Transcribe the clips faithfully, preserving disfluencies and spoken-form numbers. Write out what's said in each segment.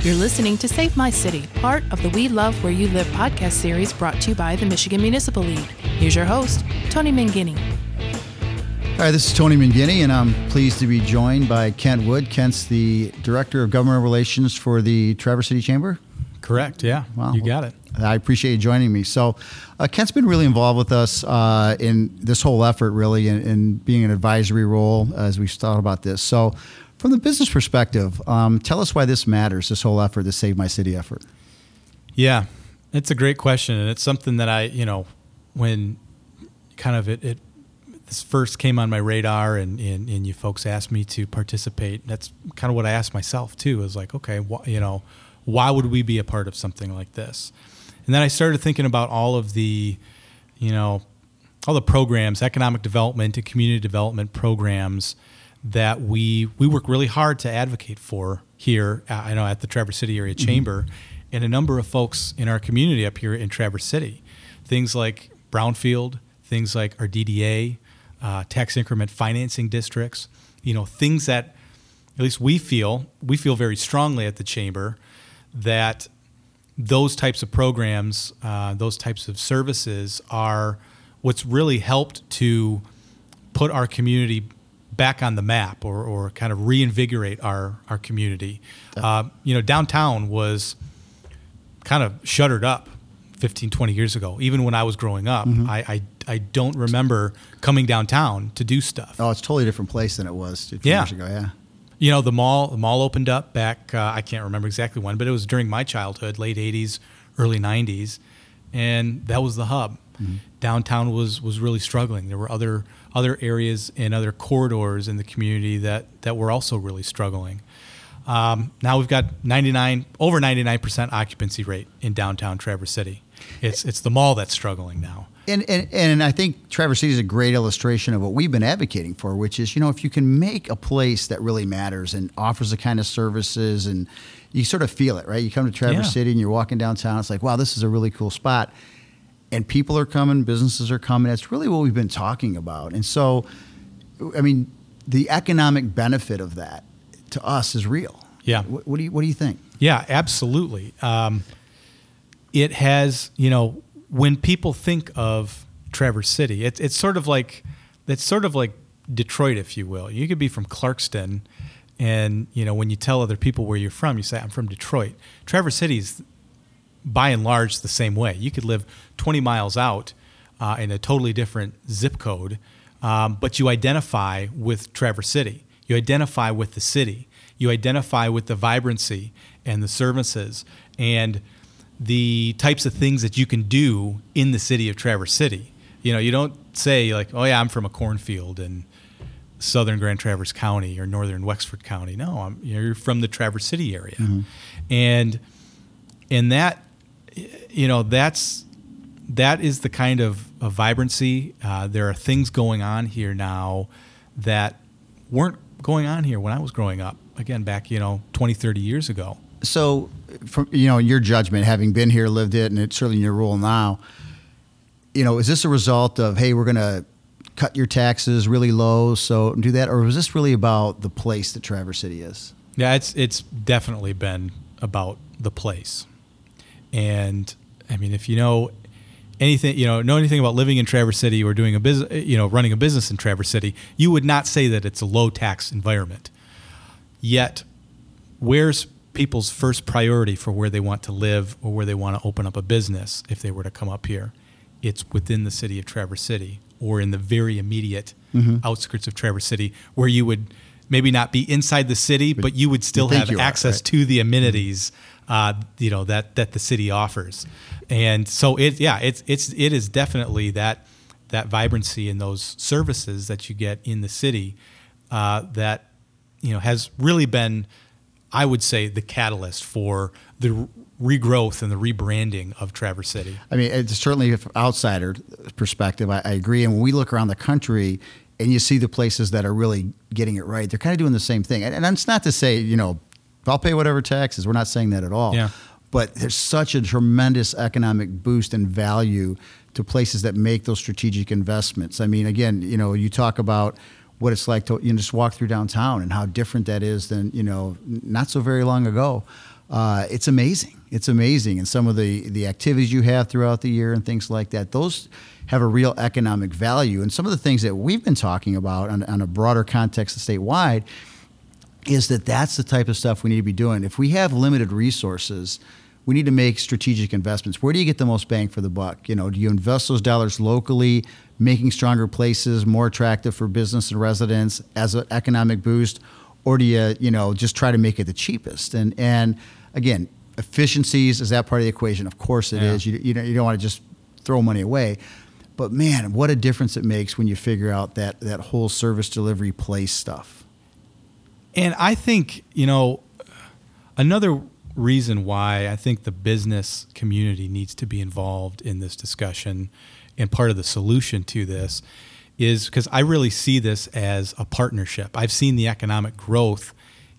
You're listening to Save My City, part of the We Love Where You Live podcast series brought to you by the Michigan Municipal League. Here's your host, Tony Mangini. Hi, this is Tony Mangini, and I'm pleased to be joined by Kent Wood. Kent's the Director of Government Relations for the Traverse City Chamber. Correct, yeah. Wow. You got it. I appreciate you joining me. So uh, Kent's been really involved with us uh, in this whole effort, really, in, in being an advisory role as we've thought about this. So from the business perspective, um, tell us why this matters, this whole effort, the Save My City effort. Yeah, it's a great question, and it's something that I, you know, when kind of it, it this first came on my radar and, and, and you folks asked me to participate, that's kind of what I asked myself, too, is like, okay, wh- you know, why would we be a part of something like this? And then I started thinking about all of the, you know, all the programs, economic development and community development programs that we we work really hard to advocate for here, uh, I know at the Traverse City Area Chamber, mm-hmm. and a number of folks in our community up here in Traverse City. Things like Brownfield, things like our D D A, uh, tax increment financing districts, you know, things that at least we feel, we feel very strongly at the Chamber that those types of programs, uh, those types of services are what's really helped to put our community back on the map or, or kind of reinvigorate our, our community. Uh, you know, downtown was kind of shuttered up fifteen, twenty years ago. Even when I was growing up, mm-hmm. I, I I don't remember coming downtown to do stuff. Oh, it's a totally different place than it was a few yeah. years ago, yeah. You know, the mall the mall opened up back, uh, I can't remember exactly when, but it was during my childhood, late eighties, early nineties, and that was the hub. Mm-hmm. Downtown was was really struggling. There were other other areas and other corridors in the community that, that were also really struggling. Um, now we've got ninety-nine over ninety-nine percent occupancy rate in downtown Traverse City. It's it's the mall that's struggling now. And, and and I think Traverse City is a great illustration of what we've been advocating for, which is, you know, if you can make a place that really matters and offers the kind of services, and you sort of feel it, right? You come to Traverse yeah. City and you're walking downtown, it's like, wow, this is a really cool spot. And people are coming, businesses are coming. That's really what we've been talking about. And so, I mean, the economic benefit of that to us is real. Yeah. What, what do you What do you think? Yeah, absolutely. Um, it has, you know, when people think of Traverse City, it's it's sort of like it's sort of like Detroit, if you will. You could be from Clarkston, and you know, when you tell other people where you're from, you say, "I'm from Detroit." Traverse City's by and large the same way. You could live twenty miles out uh, in a totally different zip code, um, but you identify with Traverse City. You identify with the city. You identify with the vibrancy and the services and the types of things that you can do in the city of Traverse City. You know, you don't say like, oh yeah, I'm from a cornfield in southern Grand Traverse County or northern Wexford County. No, I'm, you're from the Traverse City area. Mm-hmm. And and that, you know, that's that is the kind of, of vibrancy. Uh, there are things going on here now that weren't going on here when I was growing up. Again, back, you know, twenty, thirty years ago. So, from, you know, in your judgment, having been here, lived it, and it's certainly in your role now, you know, is this a result of, hey, we're going to cut your taxes really low, so do that? Or was this really about the place that Traverse City is? Yeah, it's it's definitely been about the place. And, I mean, if you know anything, you know, know anything about living in Traverse City or doing a business, you know, running a business in Traverse City, you would not say that it's a low-tax environment. Yet, where's people's first priority for where they want to live or where they want to open up a business if they were to come up here? It's within the city of Traverse City or in the very immediate mm-hmm. outskirts of Traverse City, where you would maybe not be inside the city, but, but you would still you have access are, right? to the amenities uh, you know that, that the city offers. And so it yeah, it's it's it is definitely that that vibrancy and those services that you get in the city uh, that you know has really been, I would say, the catalyst for the regrowth and the rebranding of Traverse City. I mean, it's certainly from outsider perspective, I, I agree. And when we look around the country and you see the places that are really getting it right, they're kind of doing the same thing. And, and it's not to say, you know, I'll pay whatever taxes. We're not saying that at all. Yeah. But there's such a tremendous economic boost and value to places that make those strategic investments. I mean, again, you know, you talk about what it's like to you know, just walk through downtown and how different that is than, you know, not so very long ago. uh, it's amazing. It's amazing. And some of the, the activities you have throughout the year and things like that, those have a real economic value. And some of the things that we've been talking about on, on a broader context of statewide is that that's the type of stuff we need to be doing. If we have limited resources, we need to make strategic investments. Where do you get the most bang for the buck? You know, do you invest those dollars locally, making stronger places more attractive for business and residents as an economic boost, or do you, you know, just try to make it the cheapest? And and again, efficiencies, is that part of the equation? Of course it yeah. is. You you don't, you don't want to just throw money away. But man, what a difference it makes when you figure out that that whole service delivery place stuff. And I think, you know, another reason why I think the business community needs to be involved in this discussion and part of the solution to this is because I really see this as a partnership. I've seen the economic growth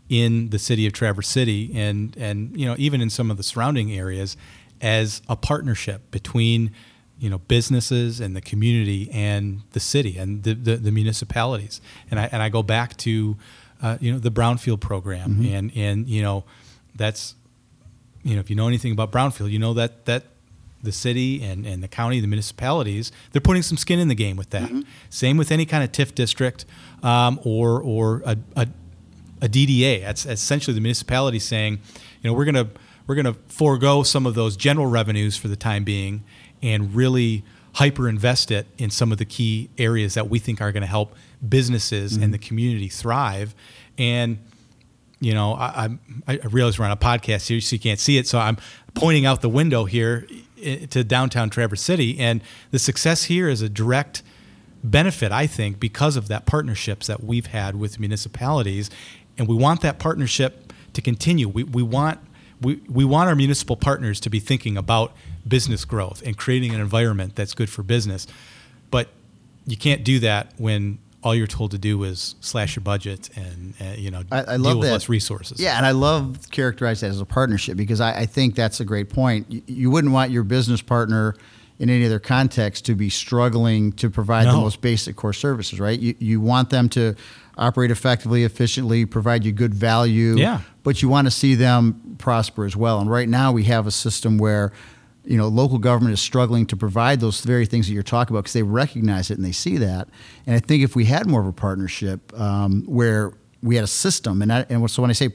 in the city of Traverse City and, and you know, even in some of the surrounding areas as a partnership between, you know, businesses and the community and the city and the, the, the municipalities. And I and I go back to, uh, you know, the Brownfield program. Mm-hmm. And, and, you know, that's, you know, if you know anything about Brownfield, you know that that the city and, and the county, the municipalities, they're putting some skin in the game with that. Mm-hmm. Same with any kind of T I F district um, or or a, a, a D D A. That's essentially the municipality saying, you know, we're gonna we're gonna forego some of those general revenues for the time being and really hyper invest it in some of the key areas that we think are going to help businesses mm-hmm. and the community thrive. And you know, I, I, I realize we're on a podcast here, so you can't see it. So I'm pointing out the window here to downtown Traverse City, and the success here is a direct benefit, I think, because of that partnerships that we've had with municipalities, and we want that partnership to continue. We we want we we want our municipal partners to be thinking about business growth and creating an environment that's good for business, but you can't do that when all you're told to do is slash your budget and uh, you know I, I deal love with that. less resources. Yeah, and I love to characterize that as a partnership because I, I think that's a great point. You, you wouldn't want your business partner in any other context to be struggling to provide No. the most basic core services, right? You you want them to operate effectively, efficiently, provide you good value, Yeah. but you want to see them prosper as well. And right now we have a system where you know, local government is struggling to provide those very things that you're talking about because they recognize it and they see that. And I think if we had more of a partnership um, where we had a system, and, I, and so when I say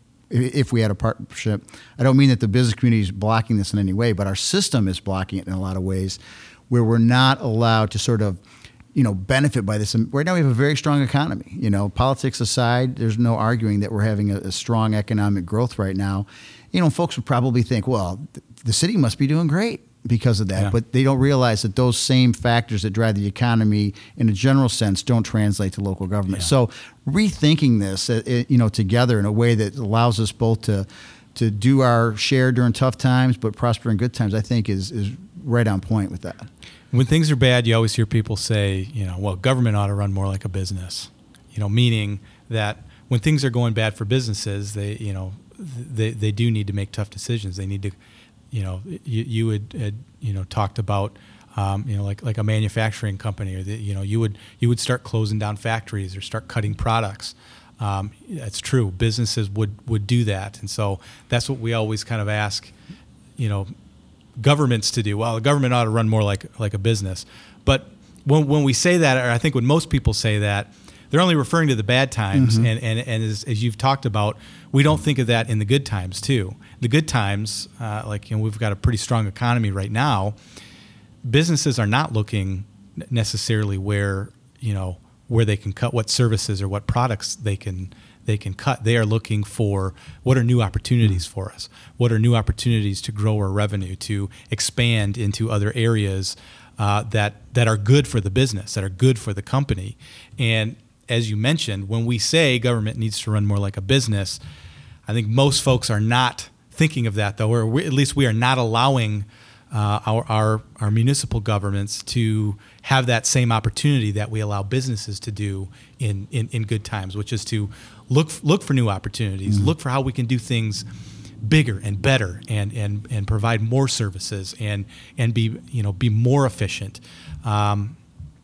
if we had a partnership, I don't mean that the business community is blocking this in any way, but our system is blocking it in a lot of ways where we're not allowed to sort of, you know, benefit by this. And right now we have a very strong economy. You know, politics aside, there's no arguing that we're having a, a strong economic growth right now. You know, folks would probably think, well, th- the city must be doing great because of that. Yeah. But they don't realize that those same factors that drive the economy in a general sense don't translate to local government. Yeah. So rethinking this, uh, it, you know, together in a way that allows us both to to do our share during tough times but prosper in good times, I think is is right on point with that. When things are bad, you always hear people say, you know, well, government ought to run more like a business. You know, meaning that when things are going bad for businesses, they, you know, they they do need to make tough decisions. They need to, you know, you, you had, had, you know, talked about, um, you know, like like a manufacturing company, or the, you know, you would you would start closing down factories or start cutting products. Um, that's true. Businesses would would do that, and so that's what we always kind of ask, you know, governments to do. Well, the government ought to run more like like a business. But when when we say that, or I think when most people say that, they're only referring to the bad times, mm-hmm. and, and, and as, as you've talked about, we don't think of that in the good times too. The good times, uh, like you know, we've got a pretty strong economy right now. Businesses are not looking necessarily where you know where they can cut, what services or what products they can they can cut. They are looking for what are new opportunities mm-hmm. for us. What are new opportunities to grow our revenue, to expand into other areas uh, that that are good for the business, that are good for the company, and as you mentioned, when we say government needs to run more like a business, I think most folks are not thinking of that, though, or we, at least we are not allowing uh, our, our our municipal governments to have that same opportunity that we allow businesses to do in, in, in good times, which is to look look for new opportunities, mm-hmm. look for how we can do things bigger and better, and and and provide more services, and and be you know be more efficient. Um,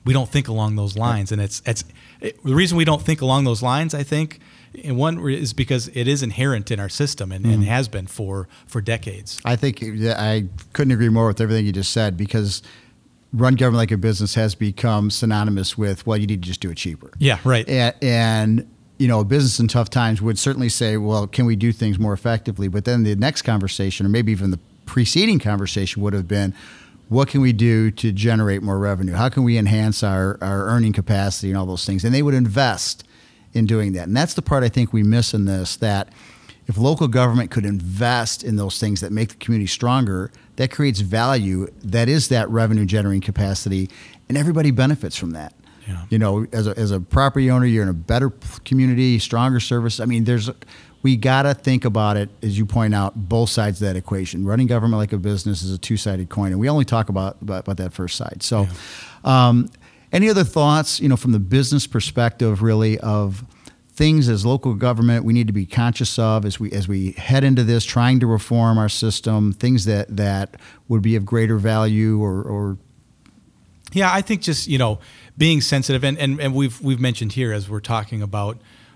we don't think along those lines. And it's it's it, the reason we don't think along those lines, I think, and one is because it is inherent in our system and, mm. and has been for, for decades. I think I couldn't agree more with everything you just said, because run government like a business has become synonymous with, well, you need to just do it cheaper. Yeah, right. And, and you know, a business in tough times would certainly say, well, can we do things more effectively? But then the next conversation, or maybe even the preceding conversation, would have been, what can we do to generate more revenue? How can we enhance our, our earning capacity and all those things? And they would invest in doing that. And that's the part I think we miss in this, that if local government could invest in those things that make the community stronger, that creates value. That is that revenue generating capacity, and everybody benefits from that. Yeah. You know, as a, as a property owner, you're in a better community, stronger service. I mean, there's, we got to think about it, as you point out, both sides of that equation. Running government like a business is a two-sided coin, and we only talk about, about, about that first side. So, yeah. um, any other thoughts, you know, from the business perspective, really, of things as local government we need to be conscious of as we as we head into this, trying to reform our system, things that, that would be of greater value or, or Yeah, I think just, you know, being sensitive, and, and, and we've we've mentioned here as we're talking about,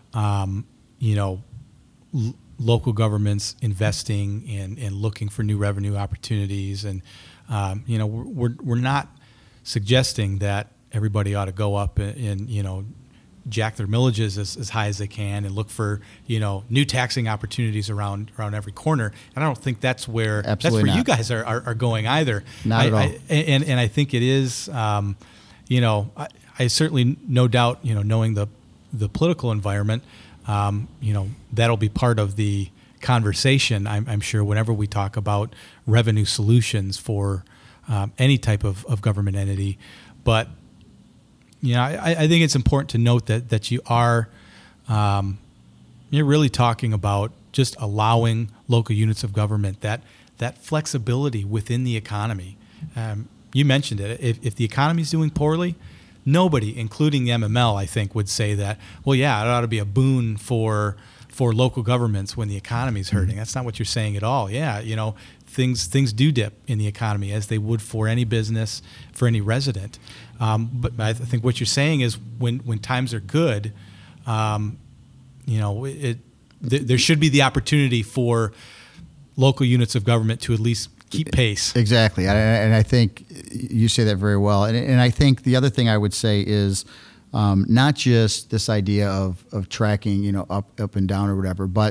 um, you know, l- local governments investing and, and looking for new revenue opportunities, and um, you know, we're, we're we're not suggesting that everybody ought to go up and, and you know, jack their millages as, as high as they can and look for, you know, new taxing opportunities around around every corner. And I don't think that's where Absolutely that's where not. you guys are, are, are going either. Not I, at all. I, and and I think it is, um, you know, I, I certainly no doubt, you know, knowing the the political environment, um, you know, that'll be part of the conversation. I'm, I'm sure whenever we talk about revenue solutions for um, any type of, of government entity, but you know, I, I think it's important to note that that you are, um, you're really talking about just allowing local units of government that that flexibility within the economy. Um, you mentioned it. If, if the economy is doing poorly, nobody, including the M M L, I think, would say that, well, yeah, it ought to be a boon for for local governments when the economy is hurting. That's not what you're saying at all. Yeah, you know, things things do dip in the economy, as they would for any business, for any resident. Um, but I think what you're saying is when, when times are good, um, you know, it, th- there should be the opportunity for local units of government to at least keep pace. Exactly. And I, and I think you say that very well. And, and I think the other thing I would say is um, not just this idea of, of tracking, you know, up, up and down or whatever, but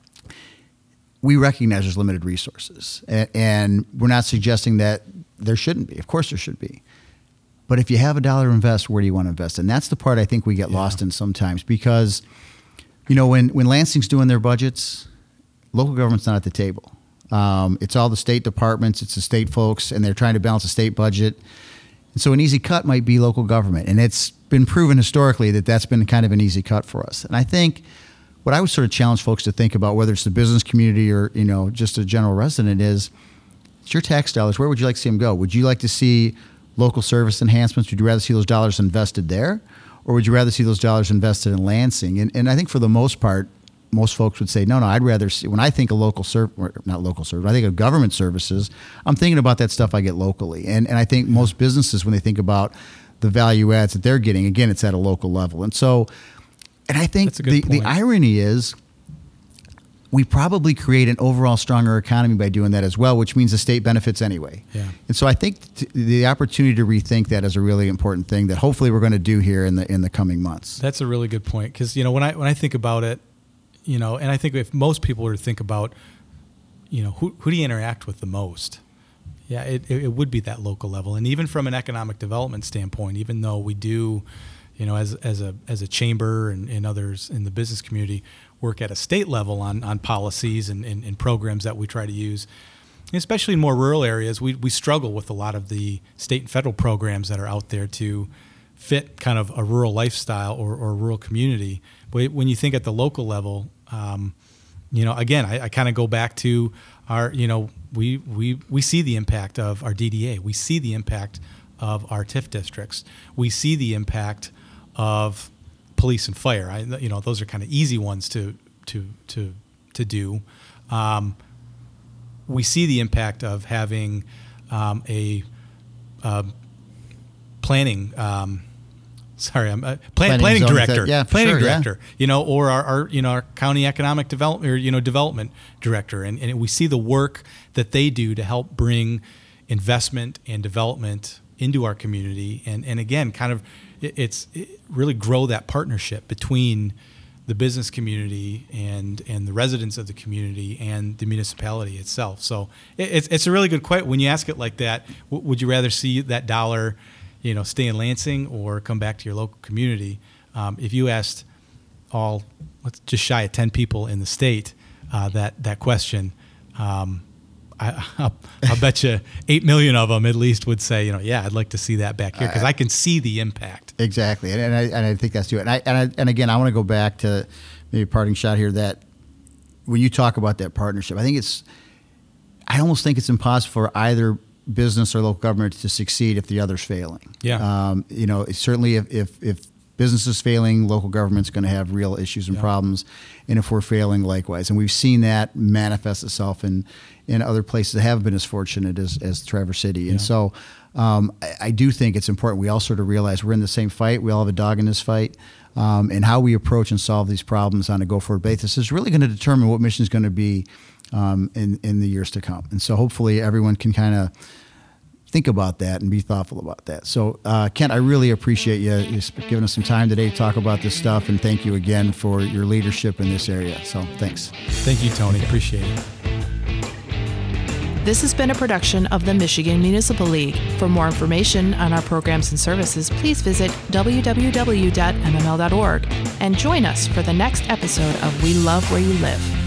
we recognize there's limited resources. And, and we're not suggesting that there shouldn't be. Of course there should be. But if you have a dollar to invest, where do you want to invest? And that's the part I think we get yeah. lost in sometimes, because, you know, when, when Lansing's doing their budgets, local government's not at the table. Um, it's all the state departments, it's the state folks, and they're trying to balance a state budget. And so an easy cut might be local government. And it's been proven historically that that's been kind of an easy cut for us. And I think what I would sort of challenge folks to think about, whether it's the business community or, you know, just a general resident, is it's your tax dollars. Where would you like to see them go? Would you like to see local service enhancements? Would you rather see those dollars invested there? Or would you rather see those dollars invested in Lansing? And, and I think for the most part, most folks would say, no, no, I'd rather see, when I think of local service, not local service, I think of government services, I'm thinking about that stuff I get locally. And and I think most businesses, when they think about the value adds that they're getting, again, it's at a local level. And so, and I think the, the irony is we probably create an overall stronger economy by doing that as well, which means the state benefits anyway. Yeah. And so I think t- the opportunity to rethink that is a really important thing that hopefully we're going to do here in the in the coming months. That's a really good point, because, you know, when I when I think about it, you know, and I think if most people were to think about, you know, who who do you interact with the most? Yeah, it, it would be that local level. And even from an economic development standpoint, even though we do, you know, as as a as a chamber and, and others in the business community work at a state level on, on policies and, and, and programs that we try to use, especially in more rural areas, we, we struggle with a lot of the state and federal programs that are out there to fit kind of a rural lifestyle or, or a rural community. But when you think at the local level, um, you know, again, I, I kind of go back to our, you know, we, we, we see the impact of our D D A. We see the impact of our T I F districts. We see the impact of police and fire. I, you know, those are kind of easy ones to to to to do. Um, we see the impact of having um, a uh, planning. Um, sorry, I'm uh, plan, Planning planning zoning director. thing. Yeah, for planning sure, yeah. director. You know, or our, our you know our county economic development or you know development director, and and we see the work that they do to help bring investment and development into our community, and and again, kind of it, it's it really grow that partnership between the business community and and the residents of the community and the municipality itself. So it, it's it's a really good question. When you ask it like that, w- would you rather see that dollar, you know, stay in Lansing or come back to your local community? Um, if you asked all, let's just shy of ten people in the state uh, that that question, um, I, I'll, I'll bet you eight million of them at least would say, you know, yeah, I'd like to see that back here because I can see the impact. Exactly, and, and I and I think that's true. And I and I, and again, I want to go back to maybe a parting shot here. That when you talk about that partnership, I think it's, I almost think it's impossible for either business or local government to succeed if the other's failing. Yeah. Um, you know, certainly if if, if business is failing, local government's going to have real issues and yeah. problems, and if we're failing, likewise. And we've seen that manifest itself in in other places that haven't been as fortunate as, as Traverse City. And yeah. so um, I, I do think it's important we all sort of realize we're in the same fight. We all have a dog in this fight. Um, and how we approach and solve these problems on a go-forward basis is really going to determine what Michigan's going to be um, in, in the years to come. And so hopefully everyone can kind of think about that and be thoughtful about that. So, uh, Kent, I really appreciate you, you giving us some time today to talk about this stuff, and thank you again for your leadership in this area. So, thanks. Thank you, Tony. Appreciate it. This has been a production of the Michigan Municipal League. For more information on our programs and services, please visit w w w dot m m l dot org and join us for the next episode of We Love Where You Live.